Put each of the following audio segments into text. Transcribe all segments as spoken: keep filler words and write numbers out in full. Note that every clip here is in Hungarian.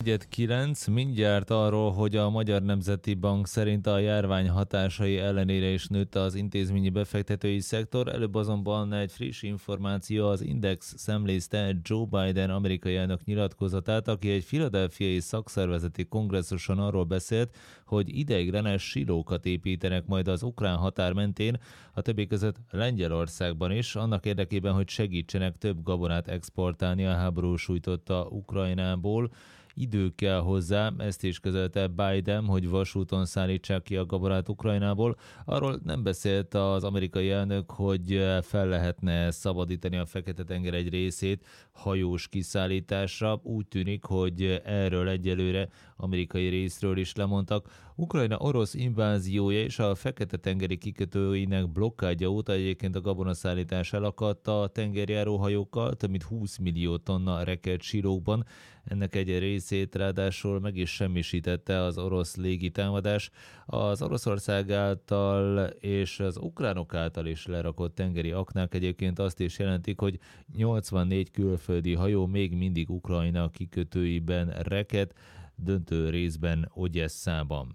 Egyet kilenc, mindjárt arról, hogy a Magyar Nemzeti Bank szerint a járvány hatásai ellenére is nőtt az intézményi befektetői szektor, előbb azonban egy friss információ: az Index szemlézte Joe Biden amerikai elnök nyilatkozatát, aki egy philadelphiai szakszervezeti kongresszuson arról beszélt, hogy ideiglenes silókat építenek majd az ukrán határ mentén, a többi között Lengyelországban is, annak érdekében, hogy segítsenek több gabonát exportálni a háború sújtotta Ukrajnából. Idő kell hozzá, ezt is közölte Biden, hogy vasúton szállítsák ki a gabonát Ukrajnából. Arról nem beszélt az amerikai elnök, hogy fel lehetne szabadítani a Fekete-tenger egy részét hajós kiszállításra. Úgy tűnik, hogy erről egyelőre amerikai részről is lemondtak. Ukrajna orosz inváziója és a Fekete-tengeri kikötőinek blokkádja óta egyébként a gabonaszállítás elakadt a tengerjáró hajókkal, több mint húsz millió tonna rekett silókban. Ennek egy részét ráadásul meg is semmisítette az orosz légitámadás. Az Oroszország által és az ukránok által is lerakott tengeri aknák egyébként azt is jelentik, hogy nyolcvannégy külföldi hajó még mindig Ukrajna kikötőiben reked, döntő részben Odyesszában.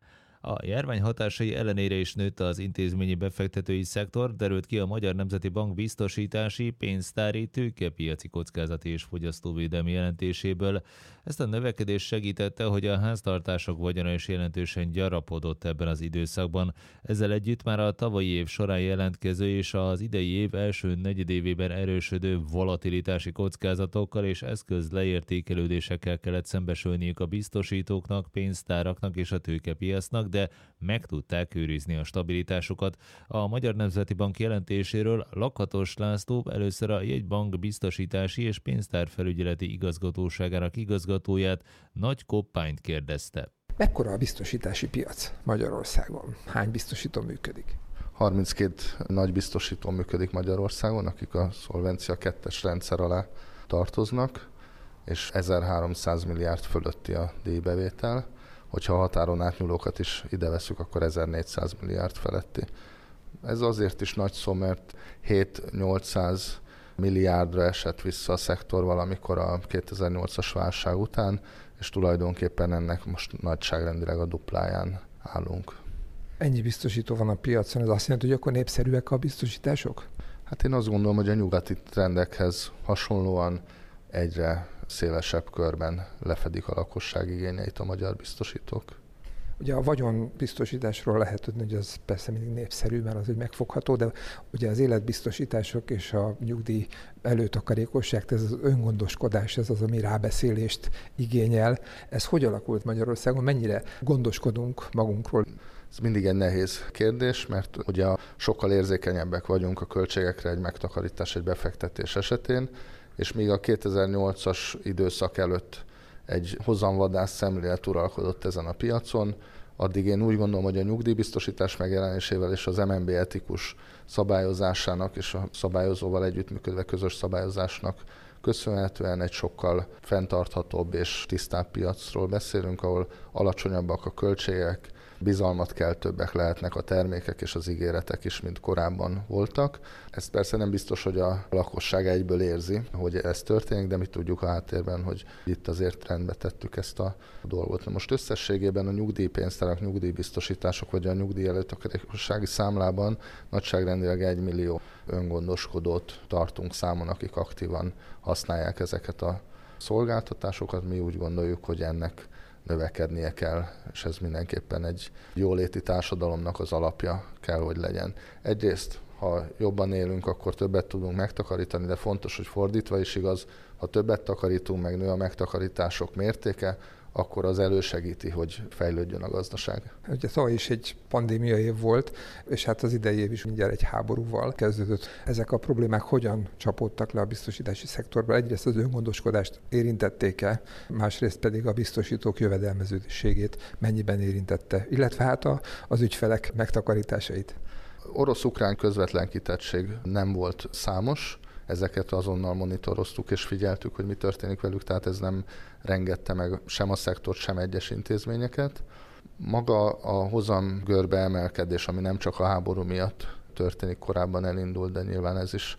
A járvány hatásai ellenére is nőtt az intézményi befektetői szektor, derült ki a Magyar Nemzeti Bank biztosítási, pénztári, tőkepiaci kockázati és fogyasztóvédelmi jelentéséből. Ezt a növekedést segítette, hogy a háztartások vagyona is jelentősen gyarapodott ebben az időszakban. Ezzel együtt már a tavalyi év során jelentkező és az idei év első negyedévében erősödő volatilitási kockázatokkal és eszköz leértékelődésekkel kellett szembesülniük a biztosítóknak, pénztáraknak és a tőkepiacnak, de meg tudták őrizni a stabilitásukat. A Magyar Nemzeti Bank jelentéséről Lakatos László, először a Jegybank biztosítási és pénztárfelügyeleti igazgatóságának igazgatóját, Nagy Koppányt kérdezte. Mekkora a biztosítási piac Magyarországon? Hány biztosító működik? harminckét nagy biztosító működik Magyarországon, akik a szolvencia kettes rendszer alá tartoznak, és ezerháromszáz milliárd fölötti a díjbevétel. Hogyha a határon átnyúlókat is ide veszük, akkor ezernégyszáz milliárd feletti. Ez azért is nagy szó, mert hét-nyolcszáz milliárdra esett vissza a szektor valamikor a kétezer-nyolcas válság után, és tulajdonképpen ennek most nagyságrendileg a dupláján állunk. Ennyi biztosító van a piacon, ez azt jelenti, hogy akkor népszerűek a biztosítások? Hát én azt gondolom, hogy a nyugati trendekhez hasonlóan egyre szélesebb körben lefedik a lakosság igényeit a magyar biztosítók. Ugye a vagyonbiztosításról lehet tudni, hogy az persze mindig népszerű, mert az úgy megfogható, de ugye az életbiztosítások és a nyugdíj előtakarékosság, ez az öngondoskodás, ez az, ami rábeszélést igényel. Ez hogy alakult Magyarországon? Mennyire gondoskodunk magunkról? Ez mindig egy nehéz kérdés, mert ugye sokkal érzékenyebbek vagyunk a költségekre egy megtakarítás, egy befektetés esetén, és míg a kétezer-nyolcas időszak előtt egy hozamvadász szemlélet uralkodott ezen a piacon, addig én úgy gondolom, hogy a nyugdíjbiztosítás megjelenésével és az em en bé etikus szabályozásának és a szabályozóval együttműködve közös szabályozásnak köszönhetően egy sokkal fenntarthatóbb és tisztább piacról beszélünk, ahol alacsonyabbak a költségek, bizalmat keltőbbek lehetnek a termékek és az ígéretek is, mint korábban voltak. Ez persze nem biztos, hogy a lakosság egyből érzi, hogy ez történik, de mi tudjuk a háttérben, hogy itt azért rendbe tettük ezt a dolgot. Na most összességében a nyugdíjpénztárak, nyugdíjbiztosítások vagy a nyugdíj előtakarékossági számlában nagyságrendileg egy millió öngondoskodót tartunk számon, akik aktívan használják ezeket a szolgáltatásokat. Mi úgy gondoljuk, hogy ennek növekednie kell, és ez mindenképpen egy jóléti társadalomnak az alapja kell, hogy legyen. Egyrészt, ha jobban élünk, akkor többet tudunk megtakarítani, de fontos, hogy fordítva is igaz, ha többet takarítunk, meg nő a megtakarítások mértéke, akkor az elősegíti, hogy fejlődjön a gazdaság. Ugye tavaly is egy pandémia év volt, és hát az idei év is mindjárt egy háborúval kezdődött. Ezek a problémák hogyan csapódtak le a biztosítási szektorba? Egyrészt az öngondoskodást érintették-e, másrészt pedig a biztosítók jövedelmezőségét mennyiben érintette, illetve hát a, az ügyfelek megtakarításait. Orosz-ukrán közvetlen kitettség nem volt számos, ezeket azonnal monitoroztuk és figyeltük, hogy mi történik velük, tehát ez nem rengette meg sem a szektort, sem egyes intézményeket. Maga a hozamgörbe emelkedés, ami nem csak a háború miatt történik, korábban elindult, de nyilván ez is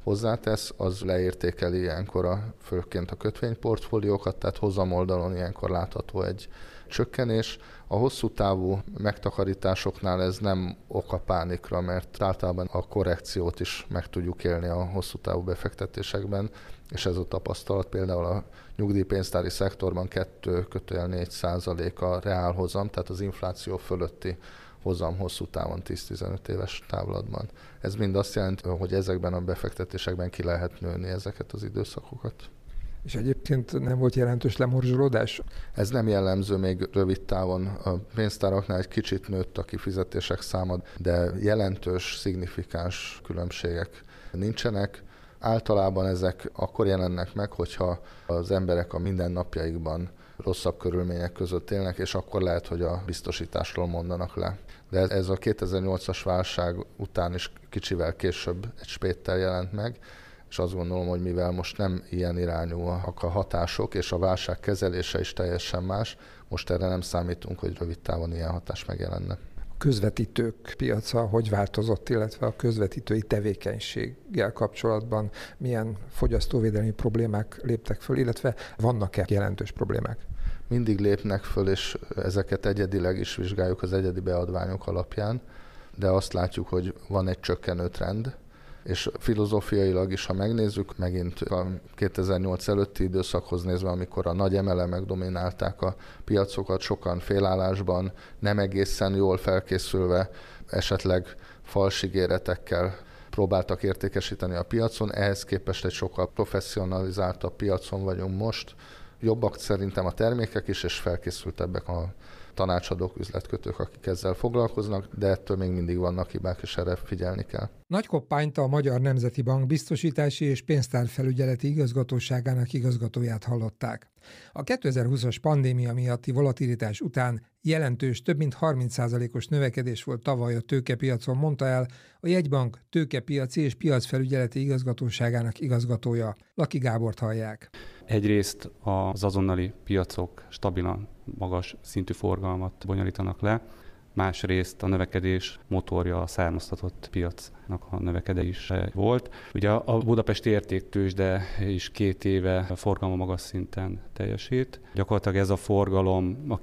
hozzátesz, az leértékeli ilyenkor a, főként a kötvényportfóliókat, tehát hozamoldalon ilyenkor látható egy csökkenés. A hosszú távú megtakarításoknál ez nem ok a pánikra, mert általában a korrekciót is meg tudjuk élni a hosszú távú befektetésekben, és ez a tapasztalat például a nyugdíjpénztári szektorban kettő négy százalék a reálhozam, tehát az infláció fölötti hozam hosszú távon tíz-tizenöt éves távlatban. Ez mind azt jelenti, hogy ezekben a befektetésekben ki lehet nőni ezeket az időszakokat. És egyébként nem volt jelentős lemorzsolódás? Ez nem jellemző még rövid távon. A pénztáraknál egy kicsit nőtt a kifizetések száma, de jelentős, szignifikáns különbségek nincsenek. Általában ezek akkor jelennek meg, hogyha az emberek a mindennapjaikban rosszabb körülmények között élnek, és akkor lehet, hogy a biztosításról mondanak le. De ez a kétezer-nyolcas válság után is kicsivel később egy spéttel jelent meg, és azt gondolom, hogy mivel most nem ilyen irányúak a hatások, és a válság kezelése is teljesen más, most erre nem számítunk, hogy rövid távon ilyen hatás megjelenne. A közvetítők piaca hogy változott, illetve a közvetítői tevékenységgel kapcsolatban milyen fogyasztóvédelmi problémák léptek föl, illetve vannak-e jelentős problémák? Mindig lépnek föl, és ezeket egyedileg is vizsgáljuk az egyedi beadványok alapján, de azt látjuk, hogy van egy csökkenő trend, és filozófiailag is, ha megnézzük, megint a kétezer-nyolc előtti időszakhoz nézve, amikor a nagy emelemek dominálták a piacokat, sokan félállásban, nem egészen jól felkészülve, esetleg falsigéretekkel próbáltak értékesíteni a piacon, ehhez képest egy sokkal professzionalizáltabb piacon vagyunk most. Jobbak szerintem a termékek is, és felkészültebbek a tanácsadók, üzletkötők, akik ezzel foglalkoznak, de ettől még mindig vannak hibák, és erre figyelni kell. Nagy Koppányt, a Magyar Nemzeti Bank biztosítási és pénztárfelügyeleti igazgatóságának igazgatóját hallották. A kétezer-húszas pandémia miatti volatilitás után jelentős, több mint harminc százalékos növekedés volt tavaly a tőkepiacon, mondta el a Jegybank tőkepiaci és piacfelügyeleti igazgatóságának igazgatója. Laki Gábort hallják. Egyrészt az azonnali piacok stabilan magas szintű forgalmat bonyolítanak le, másrészt a növekedés motorja a származtatott piacnak a növekedése volt. Ugye a budapesti értéktőzsde is két éve forgalma magas szinten teljesít. Gyakorlatilag ez a forgalom a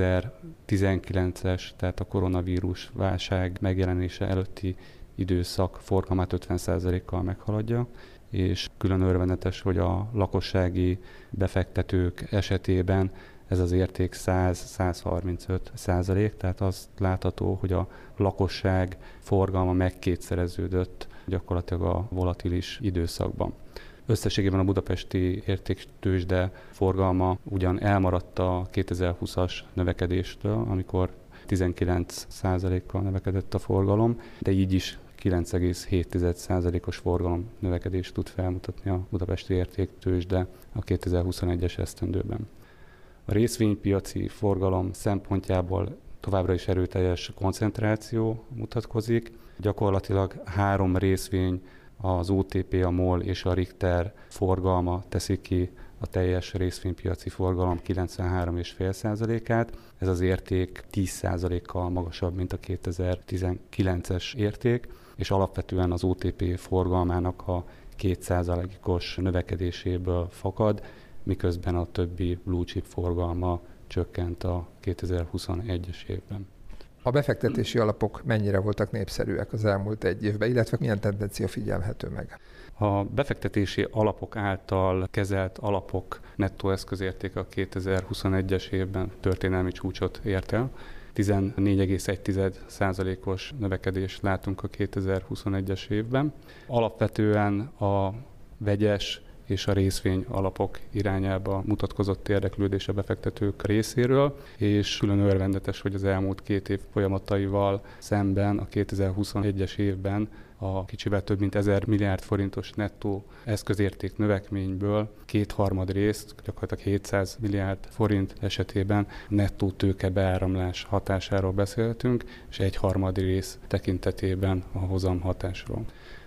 kétezer-tizenkilences, tehát a koronavírus válság megjelenése előtti időszak forgalmát ötven százalékkal meghaladja, és külön örvendetes, hogy a lakossági befektetők esetében ez az érték száz-százharmincöt százalék, tehát az látható, hogy a lakosság forgalma megkétszereződött gyakorlatilag a volatilis időszakban. Összességében a budapesti értéktőzsde forgalma ugyan elmaradt a kétezer-húszas növekedéstől, amikor tizenkilenc százalékkal növekedett a forgalom, de így is kilenc egész hét százalékos forgalom növekedést tud felmutatni a budapesti értéktőzsde a kétezer-huszonegyes esztendőben. A részvénypiaci forgalom szempontjából továbbra is erőteljes koncentráció mutatkozik. Gyakorlatilag három részvény, az o té pé, a MOL és a Richter forgalma teszi ki a teljes részvénypiaci forgalom kilencvenhárom egész öt százalékát. Ez az érték tíz százalékkal magasabb, mint a kétezer-tizenkilences érték, és alapvetően az o té pé forgalmának a két százalékos növekedéséből fakad, miközben a többi blue chip forgalma csökkent a kétezer-huszonegyes évben. A befektetési alapok mennyire voltak népszerűek az elmúlt egy évben, illetve milyen tendencia figyelhető meg? A befektetési alapok által kezelt alapok nettó eszközértéke a kétezer-huszonegyes évben történelmi csúcsot ért el. tizennégy egész egy százalékos növekedést látunk a kétezer-huszonegyes évben. Alapvetően a vegyes és a részvény alapok irányába mutatkozott érdeklődés a befektetők részéről, és külön örvendetes, hogy az elmúlt két év folyamataival szemben a kétezer-huszonegyes évben a kicsivel több mint ezer milliárd forintos nettó eszközérték növekményből kétharmad részt, gyakorlatilag hétszáz milliárd forint esetében nettó tőke beáramlás hatásáról beszélhetünk, és egyharmad rész tekintetében a hozam hatásról.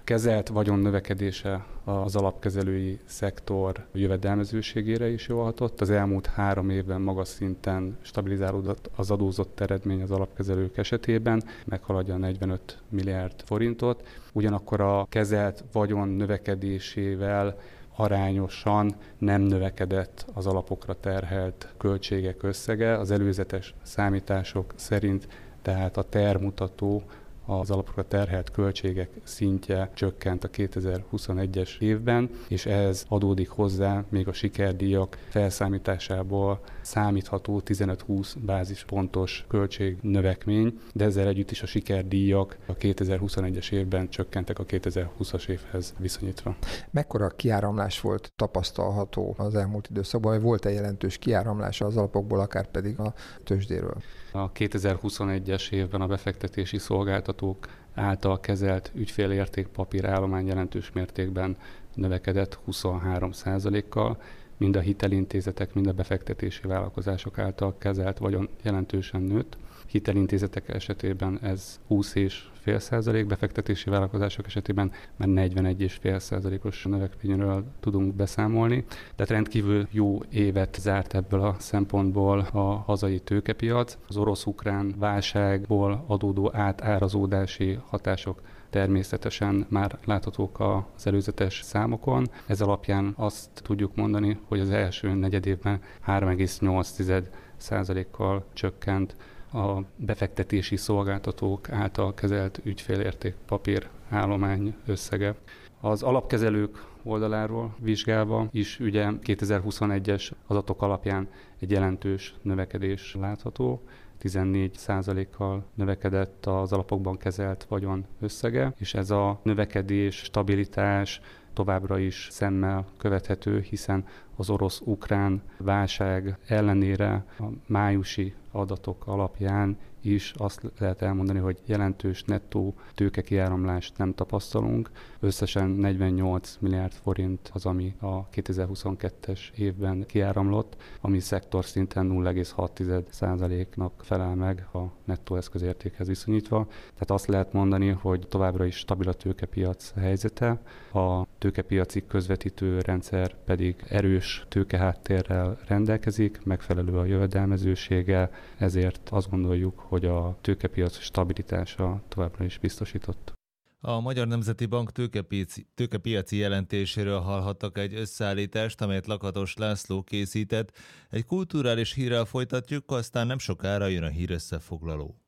kezelt vagyon növekedése az alapkezelői szektor jövedelmezőségére is jól hatott. Az elmúlt három évben magas szinten stabilizálódott az adózott eredmény az alapkezelők esetében, meghaladja a negyvenöt milliárd forintot. Ugyanakkor a kezelt vagyon növekedésével arányosan nem növekedett az alapokra terhelt költségek összege. Az előzetes számítások szerint tehát a termutató az alapokra terhelt költségek szintje csökkent a kétezer-huszonegyes évben, és ehhez adódik hozzá még a sikerdíjak felszámításából számítható tizenöt-húsz bázispontos költségnövekmény, de ezzel együtt is a sikerdíjak a kétezer-huszonegyes évben csökkentek a kétezer-húszas évhez viszonyítva. Mekkora kiáramlás volt tapasztalható az elmúlt időszakban, vagy volt-e jelentős kiáramlása az alapokból, akár pedig a tőzsdéről? A kétezer-huszonegyes évben a befektetési szolgáltatók által kezelt ügyfélértékpapír állomány jelentős mértékben növekedett huszonhárom százalékkal, mind a hitelintézetek, mind a befektetési vállalkozások által kezelt vagyon jelentősen nőtt. Hitelintézetek esetében ez húsz egész öt százalék, befektetési vállalkozások esetében már negyvenegy egész öt százalékos növekményről tudunk beszámolni. De rendkívül jó évet zárt ebből a szempontból a hazai tőkepiac. Az orosz-ukrán válságból adódó átárazódási hatások természetesen már láthatók az előzetes számokon. Ez alapján azt tudjuk mondani, hogy az első negyedévben három egész nyolc százalékkal csökkent a befektetési szolgáltatók által kezelt ügyfélértékpapír állomány összege. Az alapkezelők oldaláról vizsgálva is ugye kétezer-huszonegyes adatok alapján egy jelentős növekedés látható. tizennégy százalékkal növekedett az alapokban kezelt vagyon összege, és ez a növekedés, stabilitás továbbra is szemmel követhető, hiszen az orosz-ukrán válság ellenére a májusi adatok alapján is azt lehet elmondani, hogy jelentős nettó tőkekiáramlást nem tapasztalunk. Összesen negyvennyolc milliárd forint az, ami a kétezer-huszonkettes évben kiáramlott, ami szektor szinten nulla egész hat százaléknak felel meg a nettó eszközértékhez viszonyítva. Tehát azt lehet mondani, hogy továbbra is stabil a tőkepiac helyzete, a tőkepiaci közvetítő rendszer pedig erős tőkeháttérrel rendelkezik, megfelelő a jövedelmezősége, ezért azt gondoljuk, hogy a tőkepiac stabilitása továbbra is biztosított. A Magyar Nemzeti Bank tőkepiaci, tőkepiaci jelentéséről hallhattak egy összeállítást, amelyet Lakatos László készített. Egy kulturális hírrel folytatjuk, aztán nem sokára jön a hírösszefoglaló.